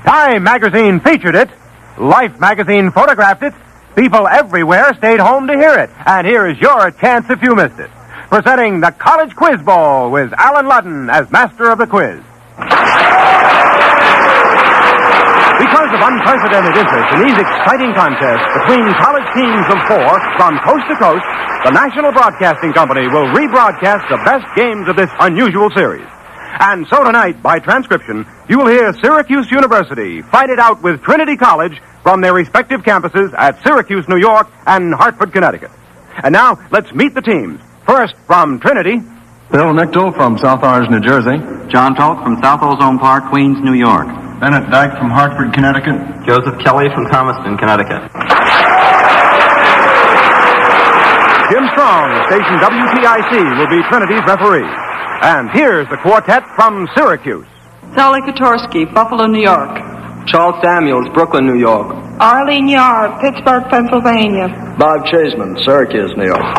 Time magazine featured it. Life magazine photographed it. People everywhere stayed home to hear it. And here is your chance if you missed it. Presenting the College Quiz Ball with Alan Ludden as master of the quiz. Because of unprecedented interest in these exciting contests between college teams of 4 from coast to coast, the National Broadcasting Company will rebroadcast the best games of this unusual series. And so tonight, by transcription, you will hear Syracuse University fight it out with Trinity College from their respective campuses at Syracuse, New York, and Hartford, Connecticut. And now, let's meet the teams. First, from Trinity, Bill Nichol from South Orange, New Jersey. John Tolk from South Ozone Park, Queens, New York. Bennett Dyke from Hartford, Connecticut. Joseph Kelly from Thomaston, Connecticut. Jim Strong, station WTIC, will be Trinity's referee. And here's the quartet from Syracuse. Sally Kotorsky, Buffalo, New York. Charles Samuels, Brooklyn, New York. Arlene Yard, Pittsburgh, Pennsylvania. Bob Chaseman, Syracuse, New York.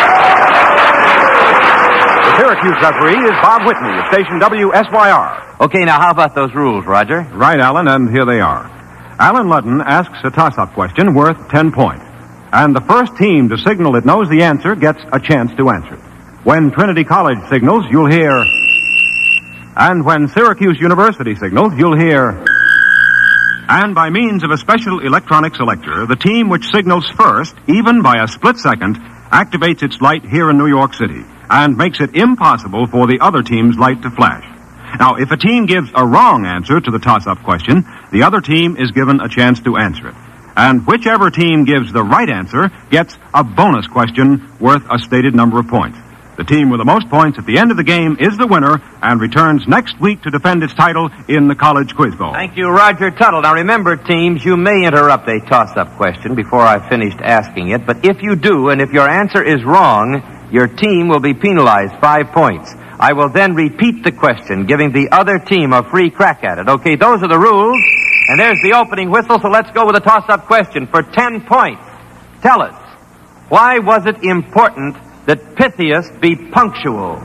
The Syracuse referee is Bob Whitney, of station WSYR. Okay, now how about those rules, Roger? Right, Alan, and here they are. Alan Ludden asks a toss-up question worth 10 points. And the first team to signal it knows the answer gets a chance to answer it. When Trinity College signals, you'll hear... And when Syracuse University signals, you'll hear... And by means of a special electronic selector, the team which signals first, even by a split second, activates its light here in New York City and makes it impossible for the other team's light to flash. Now, if a team gives a wrong answer to the toss-up question, the other team is given a chance to answer it. And whichever team gives the right answer gets a bonus question worth a stated number of points. The team with the most points at the end of the game is the winner and returns next week to defend its title in the College Quiz Bowl. Thank you, Roger Tuttle. Now remember, teams, you may interrupt a toss-up question before I've finished asking it, but if you do, and if your answer is wrong, your team will be penalized 5 points. I will then repeat the question, giving the other team a free crack at it. Okay, those are the rules, and there's the opening whistle, so let's go with a toss-up question for 10 points. Tell us, why was it important that Pythias be punctual?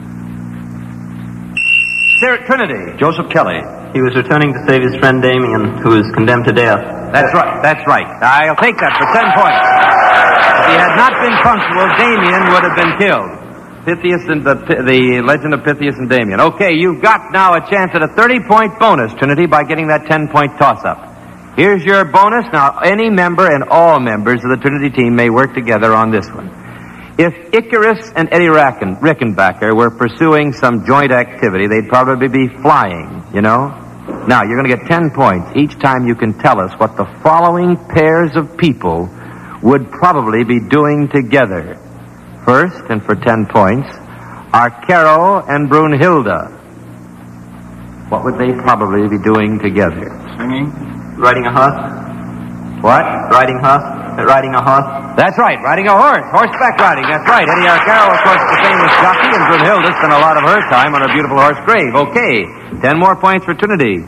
Trinity. Joseph Kelly. He was returning to save his friend Damien, who was condemned to death. That's right. I'll take that for 10 points. If he had not been punctual, Damien would have been killed. Pythias and the legend of Pythias and Damien. Okay, you've got now a chance at a 30-point bonus, Trinity, by getting that 10-point toss-up. Here's your bonus. Now, any member and all members of the Trinity team may work together on this one. If Icarus and Eddie Rickenbacker were pursuing some joint activity, they'd probably be flying, you know? Now, you're going to get 10 points each time you can tell us what the following pairs of people would probably be doing together. First, and for 10 points, are Caro and Brunhilde. What would they probably be doing together? Singing. Riding a horse. What? Riding a horse. That's right, riding a horse. Horseback riding, that's right. Eddie Arcaro, of course, the famous jockey, and Brunhilde spent a lot of her time on a beautiful horse grave. Okay, 10 more points for Trinity.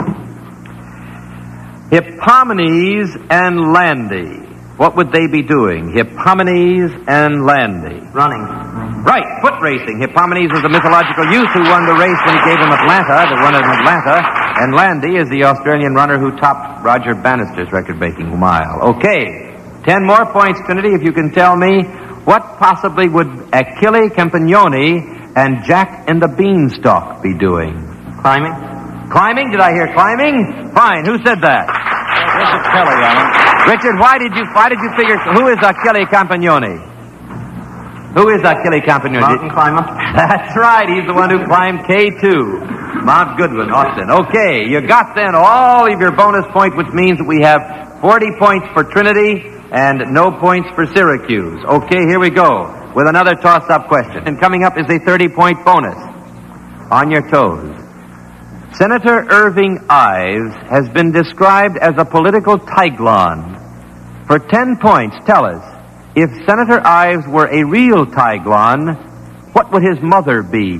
Hippomenes and Landy. What would they be doing? Hippomenes and Landy. Running. Right, foot racing. Hippomenes was the mythological youth who won the race when he gave him Atlanta, the run in Atlanta. And Landy is the Australian runner who topped Roger Bannister's record-breaking mile. Okay, 10 more points, Trinity, if you can tell me what possibly would Achille Campagnoni and Jack and the Beanstalk be doing? Climbing. Climbing? Did I hear climbing? Fine, who said that? Richard Kelly, Alan. Richard, why did you figure, who is Achille Campagnoni? Who is Achille Campagnoni? Mountain climber. That's right, he's the one who climbed K2, Mount Goodwin, Austin. Okay, you got then all of your bonus points, which means that we have 40 points for Trinity and no points for Syracuse. Okay, here we go with another toss-up question. And coming up is a 30-point bonus. On your toes. Senator Irving Ives has been described as a political Tiglon. For 10 points, tell us, if Senator Ives were a real Tiglon, what would his mother be?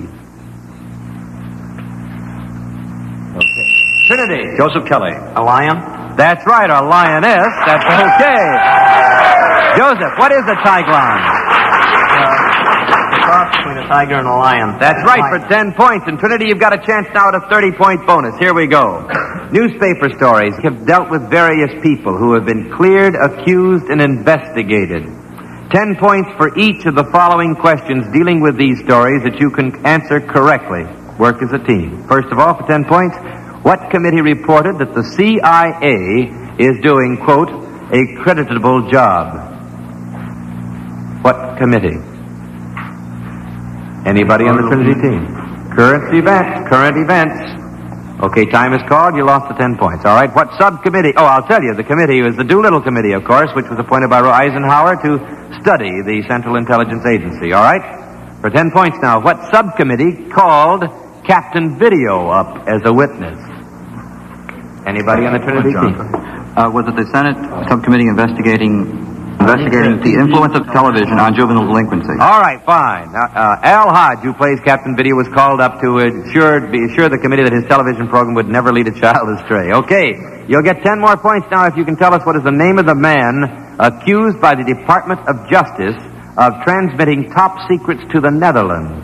Okay. Trinity. Joseph Kelly. A lion? That's right, a lioness. That's okay. Joseph, what is a Tiglon? Cross between a tiger and a lion. That's right, for 10 points. And Trinity, you've got a chance now at a 30-point bonus. Here we go. Newspaper stories have dealt with various people who have been cleared, accused, and investigated. 10 points for each of the following questions dealing with these stories that you can answer correctly. Work as a team. First of all, for 10 points, what committee reported that the CIA is doing, quote, a creditable job? What committee? Anybody on the Trinity team? Current events. Okay, time is called. You lost the 10 points. All right, what subcommittee? Oh, I'll tell you. The committee was the Doolittle Committee, of course, which was appointed by Eisenhower to study the Central Intelligence Agency. All right? For 10 points now, what subcommittee called Captain Video up as a witness? Anybody on the Trinity team? Was it the Senate subcommittee investigating the influence of television on juvenile delinquency? All right, fine. Al Hodge, who plays Captain Video, was called up to be assure the committee that his television program would never lead a child astray. Okay, you'll get 10 more points now if you can tell us what is the name of the man accused by the Department of Justice of transmitting top secrets to the Netherlands.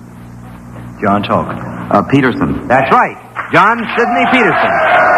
John Tolman. Peterson. That's right, John Sidney Peterson.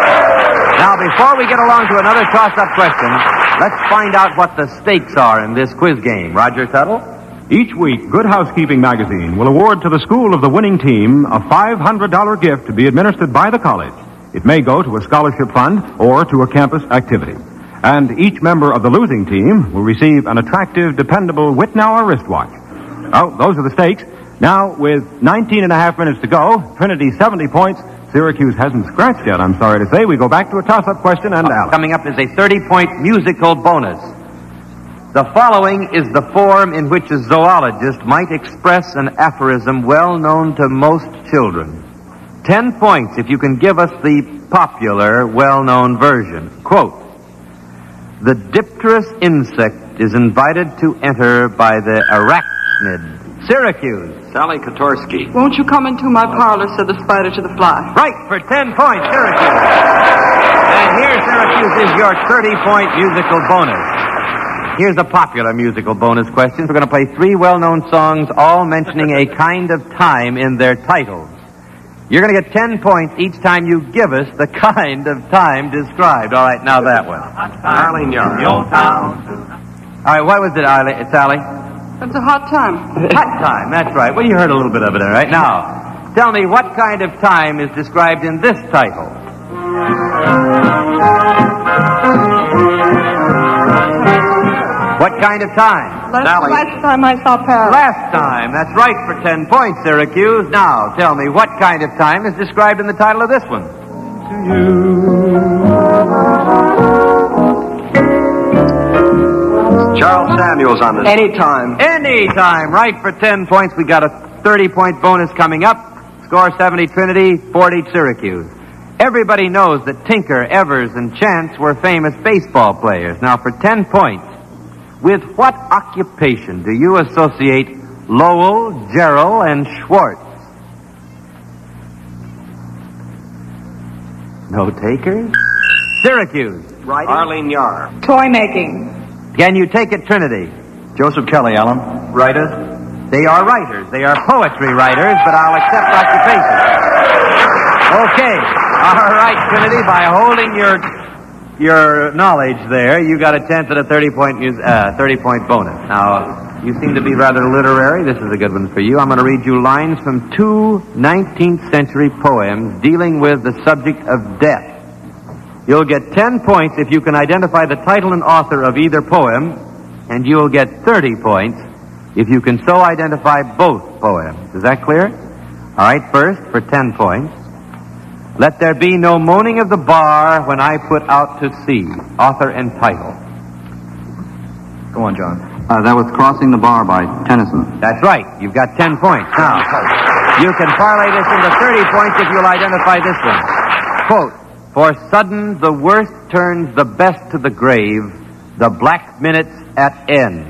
Now, before we get along to another toss-up question, let's find out what the stakes are in this quiz game. Roger Tuttle? Each week, Good Housekeeping magazine will award to the school of the winning team a $500 gift to be administered by the college. It may go to a scholarship fund or to a campus activity. And each member of the losing team will receive an attractive, dependable Wittnauer wristwatch. Oh, those are the stakes. Now, with 19 and a half minutes to go, Trinity 70 points, Syracuse hasn't scratched yet, I'm sorry to say. We go back to a toss-up question, and Alex. Coming up is a 30-point musical bonus. The following is the form in which a zoologist might express an aphorism well known to most children. 10 points if you can give us the popular, well-known version. Quote, the dipterous insect is invited to enter by the arachnid. Syracuse. Sally Kotorski. Won't you come into my parlor, said the spider to the fly. Right, for 10 points, Syracuse. And here, Syracuse, is your 30-point musical bonus. Here's a popular musical bonus question. We're going to play 3 well-known songs, all mentioning a kind of time in their titles. You're going to get 10 points each time you give us the kind of time described. All right, now that one. Arlene Yard. All right, what was it, Sally? It's a hot time. Hot time, that's right. Well, you heard a little bit of it, all right? Now, tell me what kind of time is described in this title? What kind of time? Last time I saw Paris. Last time, that's right, for 10 points, Syracuse. Now, tell me what kind of time is described in the title of this one? Charles Samuels on this. Anytime, right, for 10 points. We got a 30-point bonus coming up. Score 70 Trinity, 40 Syracuse. Everybody knows that Tinker, Evers, and Chance were famous baseball players. Now, for 10 points, with what occupation do you associate Lowell, Gerald, and Schwartz? No takers? Syracuse. Right. Arlene Yar. Toy making. Can you take it, Trinity? Joseph Kelly, Alan. Writers? They are writers. They are poetry writers, but I'll accept occupation. Okay. All right, Trinity, by holding your knowledge there, you got a chance at a 30-point bonus. Now, you seem to be rather literary. This is a good one for you. I'm going to read you lines from 2 19th century poems dealing with the subject of death. You'll get 10 points if you can identify the title and author of either poem, and you'll get 30 points if you can so identify both poems. Is that clear? All right, first, for 10 points. Let there be no moaning of the bar when I put out to sea. Author and title. Go on, John. That was Crossing the Bar by Tennyson. That's right. You've got 10 points. Now, you can parlay this into 30 points if you'll identify this one. Quote, for sudden the worst turns the best to the grave, the black minutes at end.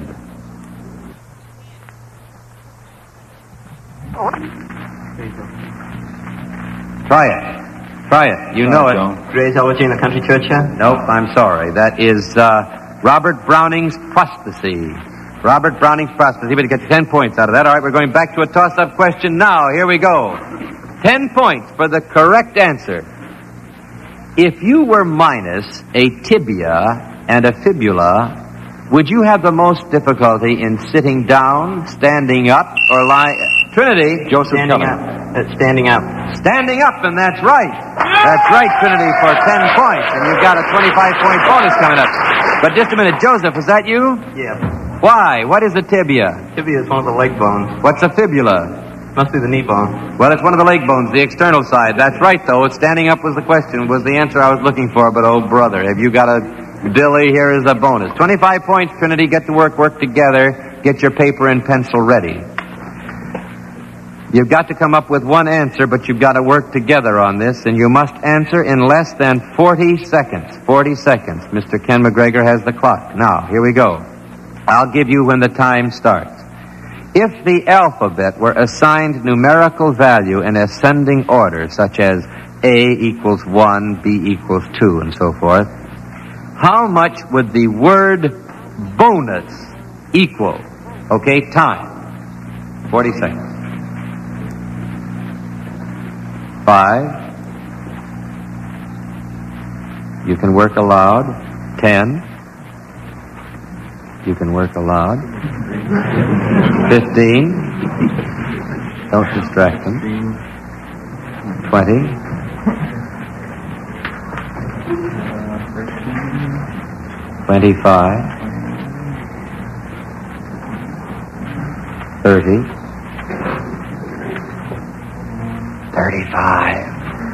Try it. You know it. Grace Elegy in the Country Church here? Nope, I'm sorry. That is Robert Browning's Prophecy. Robert Browning's Prophecy. But you get 10 points out of that. All right, we're going back to a toss-up question now. Here we go. 10 points for the correct answer. if you were minus a tibia and a fibula, would you have the most difficulty in sitting down, standing up, or lying? Trinity, Joseph Standing Kelly. up. Standing up. Standing up, and that's right. That's right, Trinity, for 10 points, and you've got a 25-point bonus coming up. But just a minute, Joseph, was that you? Yeah. Why? What is a tibia? Tibia is one of the leg bones. What's a fibula? Must be the knee bone. Well, it's one of the leg bones, the external side. That's right, though. Standing up was the question, was the answer I was looking for, but oh, brother, have you got a dilly? Here is a bonus. 25 points, Trinity. Get to work together. Get your paper and pencil ready. You've got to come up with one answer, but you've got to work together on this, and you must answer in less than 40 seconds. 40 seconds. Mr. Ken McGregor has the clock. Now, here we go. I'll give you when the time starts. If the alphabet were assigned numerical value in ascending order, such as A equals 1, B equals 2, and so forth, how much would the word bonus equal? Okay, time. 40 seconds. 5. You can work aloud. 10. You can work aloud. 15. Don't distract them. 20. 25. 30. 35.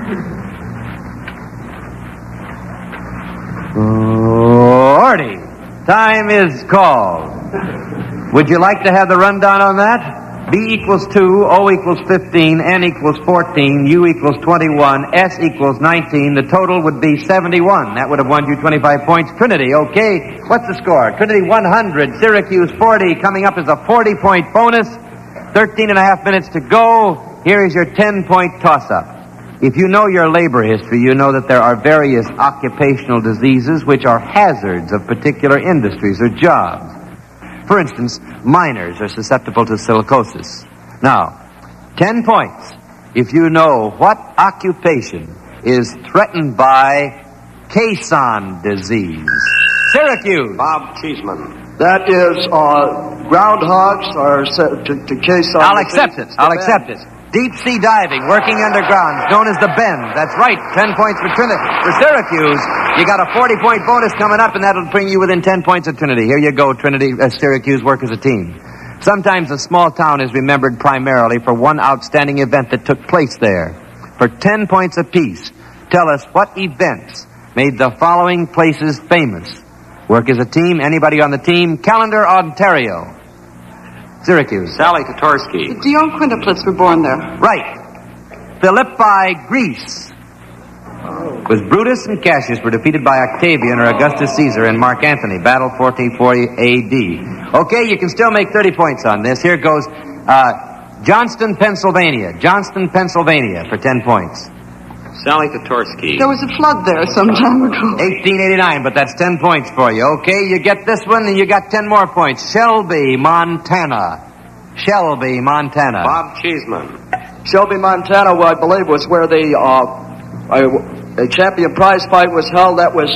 40. Time is called. Would you like to have the rundown on that? B equals 2, O equals 15, N equals 14, U equals 21, S equals 19. The total would be 71. That would have won you 25 points. Trinity, okay. What's the score? Trinity 100, Syracuse 40. Coming up is a 40-point bonus. 13 and a half minutes to go. Here is your 10-point toss-up. If you know your labor history, you know that there are various occupational diseases which are hazards of particular industries or jobs. For instance, miners are susceptible to silicosis. Now, 10 points if you know what occupation is threatened by caisson disease. Syracuse. Bob Cheeseman. That is, groundhogs are set to caisson. I'll accept it. I'll accept it. Deep sea diving, working underground, known as the bend. That's right, 10 points for Trinity. For Syracuse, you got a 40-point bonus coming up, and that'll bring you within 10 points of Trinity. Here you go, Trinity, Syracuse, work as a team. Sometimes a small town is remembered primarily for one outstanding event that took place there. For 10 points apiece, tell us what events made the following places famous. Work as a team, anybody on the team? Callender, Ontario. Syracuse. Sally Kotorski. The Dion quintuplets were born there. Right. Philippi, Greece. Was Brutus and Cassius were defeated by Octavian or Augustus Caesar and Mark Antony. Battle 1440 AD. Okay, you can still make 30 points on this. Here goes Johnston, Pennsylvania. Johnston, Pennsylvania for 10 points. Sally Kotorski. There was a flood there some time ago. 1889, but that's 10 points for you. Okay, you get this one and you got 10 more points. Shelby, Montana. Shelby, Montana. Bob Cheeseman. Shelby, Montana, I believe, was where the a champion prize fight was held. That was.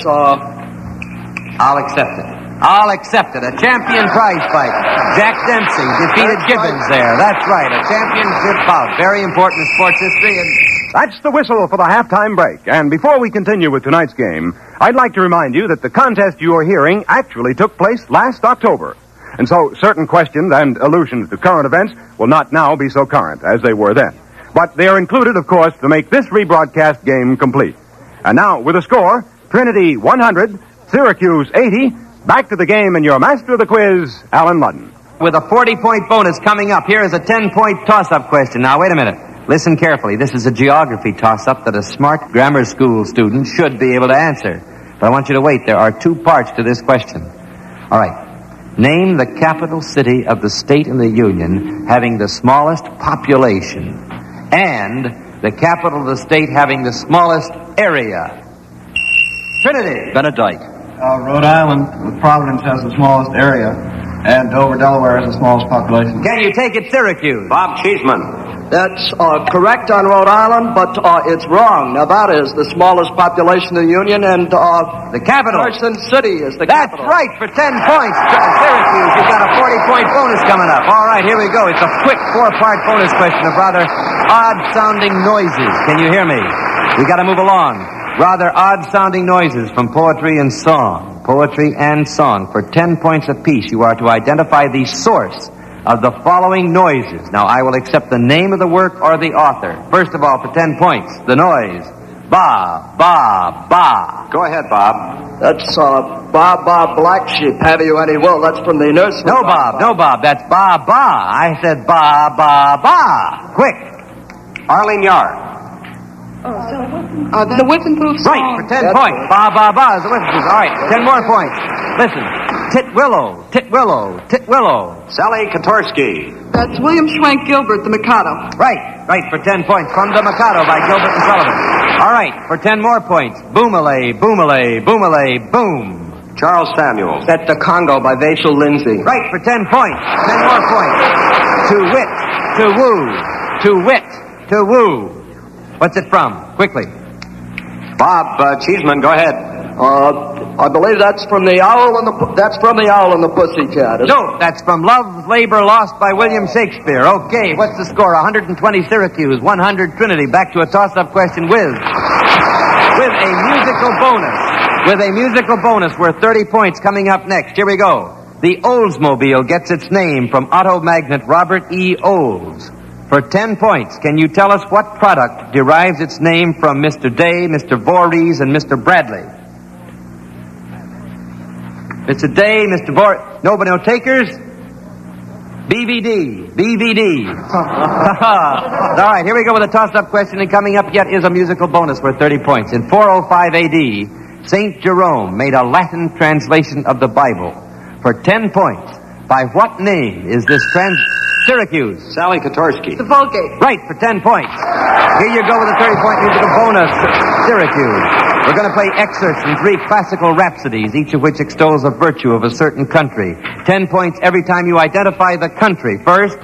I'll accept it. I'll accept it. A champion prize fight. Jack Dempsey defeated Gibbons there. That's right. A championship bout. Very important in sports history. And that's the whistle for the halftime break. And before we continue with tonight's game, I'd like to remind you that the contest you are hearing actually took place last October. And so certain questions and allusions to current events will not now be so current as they were then. But they are included, of course, to make this rebroadcast game complete. And now, with a score, Trinity 100, Syracuse 80, back to the game and your master of the quiz, Alan Ludden. With a 40-point bonus coming up, here is a 10-point toss-up question. Now, wait a minute. Listen carefully. This is a geography toss-up that a smart grammar school student should be able to answer. But I want you to wait. There are 2 parts to this question. All right. Name the capital city of the state in the Union having the smallest population and the capital of the state having the smallest area. Trinity. Benedict. Rhode Island, with Providence, has the smallest area, and Dover, Delaware, has the smallest population. Can you take it, Syracuse? Bob Cheeseman. That's correct on Rhode Island, but it's wrong. Nevada is the smallest population in the Union, and the capital. Carson City is the That's capital. right, for 10 points. Syracuse, you've got a 40-point bonus coming up. All right, here we go. It's a quick 4-part bonus question of rather odd-sounding noises. Can you hear me? We got to move along. Rather odd-sounding noises from poetry and song. Poetry and song. For 10 points apiece, you are to identify the source of the following noises. Now, I will accept the name of the work or the author. First of all, for 10 points, the noise. Ba, ba, ba. Go ahead, Bob. That's Ba Ba Black Sheep. Have you any wool? That's from the nursery. No, Bob. No, Bob. That's ba, ba. I said ba, ba, ba. Quick. Arlene Yard. The Whiffenpoof song. Right, for 10 points. Ba, ba, ba is the Whiffenpoof. All right, 10 more points. Listen. Titwillow, Titwillow, Titwillow. Sally Kotorski. That's William Schwenk Gilbert, the Mikado. Right, for 10 points. From the Mikado by Gilbert and Sullivan. All right, for 10 more points. Boomalay, Boomalay, Boomalay, Boom. Charles Samuels. That's the Congo by Vachel Lindsay. Right, for 10 points. 10 more points. To wit, to woo, to wit, to woo. What's it from? Quickly. Bob Cheeseman, go ahead. I believe that's from the Owl and the Pussycat. No, that's from Love, Labor, Lost by William Shakespeare. Okay, what's the score? 120 Syracuse, 100 Trinity. Back to a toss-up question with a musical bonus. With a musical bonus worth 30 points coming up next. Here we go. The Oldsmobile gets its name from auto magnate Robert E. Olds. For 10 points, can you tell us what product derives its name from Mr. Day, Mr. Voorhees, and Mr. Bradley? Mr. Day, Mr. Voorhees. Nobody, no takers? BVD. All right, here we go with a toss-up question, and coming up yet is a musical bonus worth 30 points. In 405 A.D., St. Jerome made a Latin translation of the Bible. For 10 points, by what name is this Syracuse. Sally Kotorski. The Vulgate. Right, for 10 points. Here you go with a 30-point musical bonus. Syracuse. We're going to play excerpts from 3 classical rhapsodies, each of which extols a virtue of a certain country. 10 points every time you identify the country. First.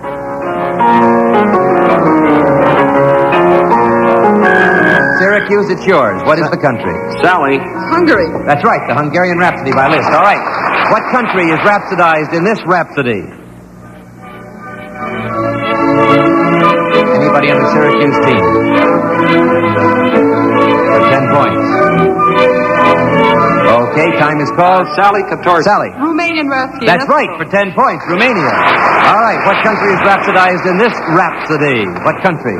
Syracuse, it's yours. What is the country? Sally. Hungary. That's right, the Hungarian Rhapsody by Liszt. All right. What country is rhapsodized in this rhapsody? Anybody on the Syracuse team? For 10 points. Okay, time is called. Sally Kotorski. Sally. Romanian Rescue. That's right, for 10 points. Romania. All right, what country is rhapsodized in this rhapsody? What country?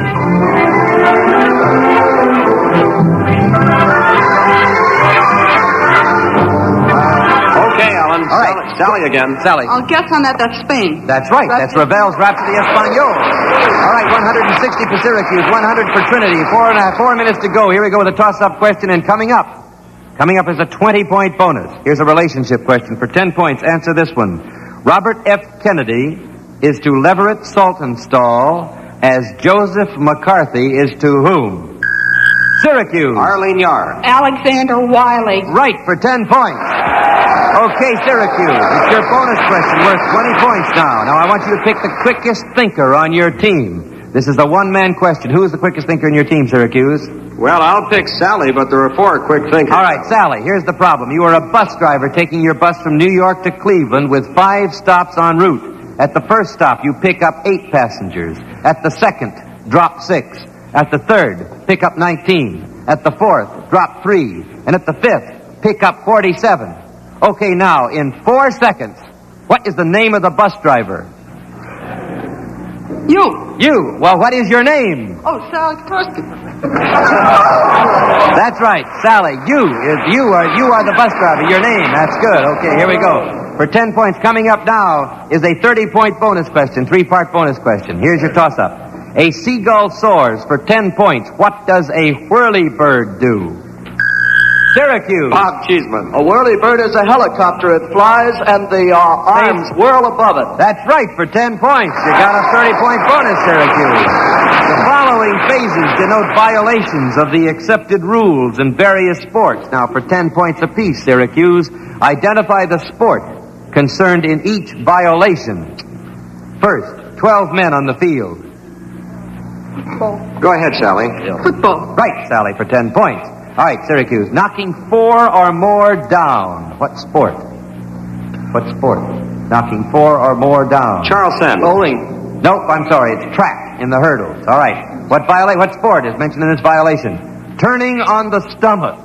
Okay, Alan. All right. Sally again. Sally. I'll guess on that. That's Spain. That's right. That's Ravel's Rhapsody Espanol. All right, 160 for Syracuse, 100 for Trinity. 4 minutes to go. Here we go with a toss-up question, and coming up is a 20-point bonus. Here's a relationship question for 10 points. Answer this one. Robert F. Kennedy is to Leverett Saltonstall as Joseph McCarthy is to whom? Syracuse. Arlene Yard. Alexander Wiley. Right, for 10 points. Okay, Syracuse, it's your bonus question worth 20 points now. Now, I want you to pick the quickest thinker on your team. This is a one-man question. Who is the quickest thinker in your team, Syracuse? Well, I'll pick Sally, but there are 4 quick thinkers. All right, Sally, here's the problem. You are a bus driver taking your bus from New York to Cleveland with 5 stops en route. At the first stop, you pick up 8 passengers. At the second, drop 6. At the third, pick up 19. At the fourth, drop 3. And at the fifth, pick up 47. Okay, now, in 4 seconds, what is the name of the bus driver? You. Well, what is your name? Oh, Sally Kotorski. That's right, Sally. You are the bus driver. Your name. That's good. Okay, here we go. For 10 points, coming up now is a 30-point bonus question, 3-part bonus question. Here's your toss-up. A seagull soars for 10 points. What does a whirlybird do? Syracuse. Bob Cheeseman. A whirlybird is a helicopter. It flies and the arms whirl above it. That's right, for 10 points. You got a 30-point bonus, Syracuse. The following phases denote violations of the accepted rules in various sports. Now, for 10 points apiece, Syracuse, identify the sport concerned in each violation. First, 12 men on the field. Football. Go ahead, Sally. Football. Right, Sally, for 10 points. All right, Syracuse. Knocking 4 or more down. What sport? What sport? Knocking 4 or more down. Charleston. Bowling. Nope, I'm sorry. It's track in the hurdles. All right. What sport is mentioned in this violation? Turning on the stomach.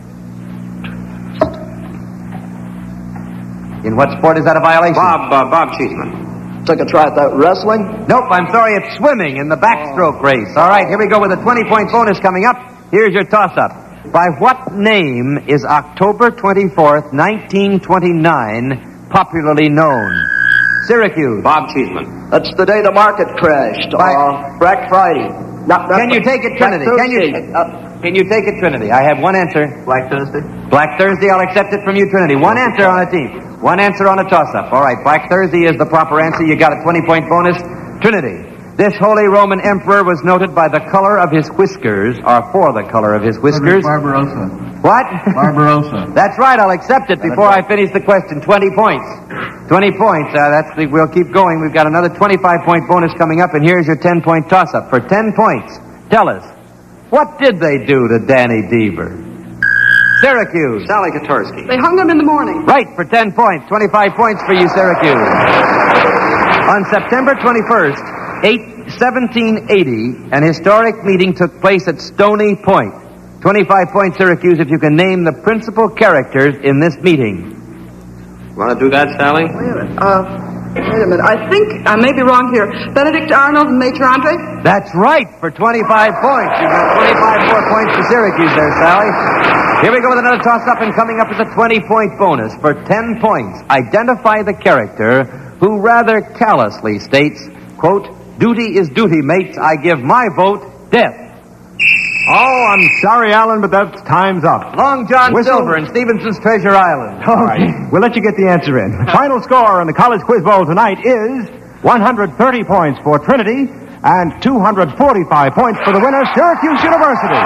In what sport is that a violation? Bob Cheeseman. Took a try at that. Wrestling. Nope, I'm sorry. It's swimming in the backstroke race. All right, here we go with a 20-point bonus coming up. Here's your toss-up. By what name is October 24th, 1929 popularly known? Syracuse. Bob Cheeseman. That's the day the market crashed. Black Friday. Can you take it, Trinity? Can you take it, Trinity? I have one answer. Black Thursday? Black Thursday, I'll accept it from you, Trinity. One answer on a team. One answer on a toss-up. All right, Black Thursday is the proper answer. You got a 20-point bonus. Trinity, this Holy Roman Emperor was noted by the color of his whiskers, or for the color of his whiskers. Barbarossa. What? Barbarossa. That's right, I'll accept it before I finish the question. 20 points. 20 points. We'll keep going. We've got another 25-point bonus coming up, and here's your 10-point toss-up. For 10 points, tell us, what did they do to Danny Deaver? Syracuse. Sally Katorsky. They hung him in the morning. Right, for 10 points. 25 points for you, Syracuse. On September 21st, 1780, an historic meeting took place at Stony Point. 25 points, Syracuse, if you can name the principal characters in this meeting. Want to do that, Sally? Wait a minute. I think I may be wrong here. Benedict Arnold and Major Andre? That's right, for 25 points. You've got 25 more points for Syracuse there, Sally. Here we go with another toss-up, and coming up is a 20-point bonus. For 10 points, identify the character who rather callously states, quote, "Duty is duty, mates. I give my vote death." Oh, I'm sorry, Alan, but that time's up. Long John Whistle. Silver in Stevenson's Treasure Island. All right. We'll let you get the answer in. Final score in the College Quiz Bowl tonight is 130 points for Trinity and 245 points for the winner, Syracuse University.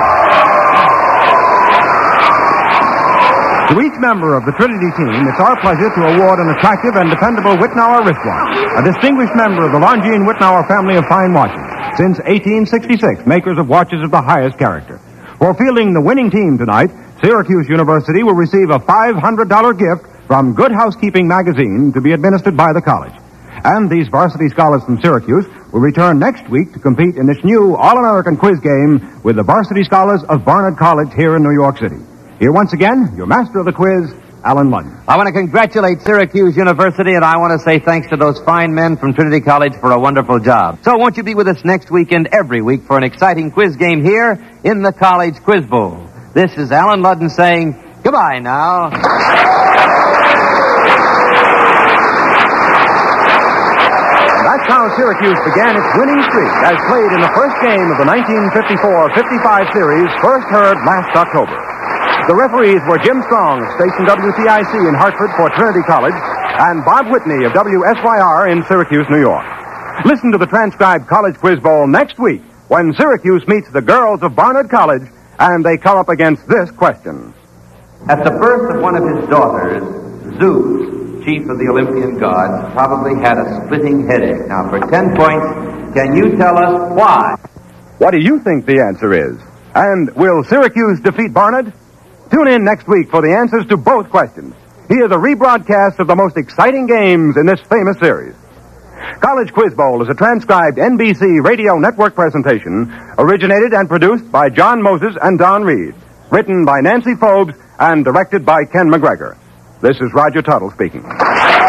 To each member of the Trinity team, it's our pleasure to award an attractive and dependable Wittnauer wristwatch, a distinguished member of the Longines Wittnauer family of fine watches. Since 1866, makers of watches of the highest character. For fielding the winning team tonight, Syracuse University will receive a $500 gift from Good Housekeeping magazine to be administered by the college. And these varsity scholars from Syracuse will return next week to compete in this new All-American quiz game with the varsity scholars of Barnard College here in New York City. Here once again, your master of the quiz, Alan Ludden. I want to congratulate Syracuse University, and I want to say thanks to those fine men from Trinity College for a wonderful job. So won't you be with us next week and every week for an exciting quiz game here in the College Quiz Bowl. This is Alan Ludden saying goodbye now. That's how Syracuse began its winning streak as played in the first game of the 1954-55 series, first heard last October. The referees were Jim Strong of station WTIC in Hartford for Trinity College and Bob Whitney of WSYR in Syracuse, New York. Listen to the transcribed College Quiz Bowl next week when Syracuse meets the girls of Barnard College and they come up against this question. At the birth of one of his daughters, Zeus, chief of the Olympian gods, probably had a splitting headache. Now, for 10 points, can you tell us why? What do you think the answer is? And will Syracuse defeat Barnard? Tune in next week for the answers to both questions. Hear the rebroadcast of the most exciting games in this famous series. College Quiz Bowl is a transcribed NBC Radio Network presentation, originated and produced by John Moses and Don Reed, written by Nancy Phobes and directed by Ken McGregor. This is Roger Tuttle speaking.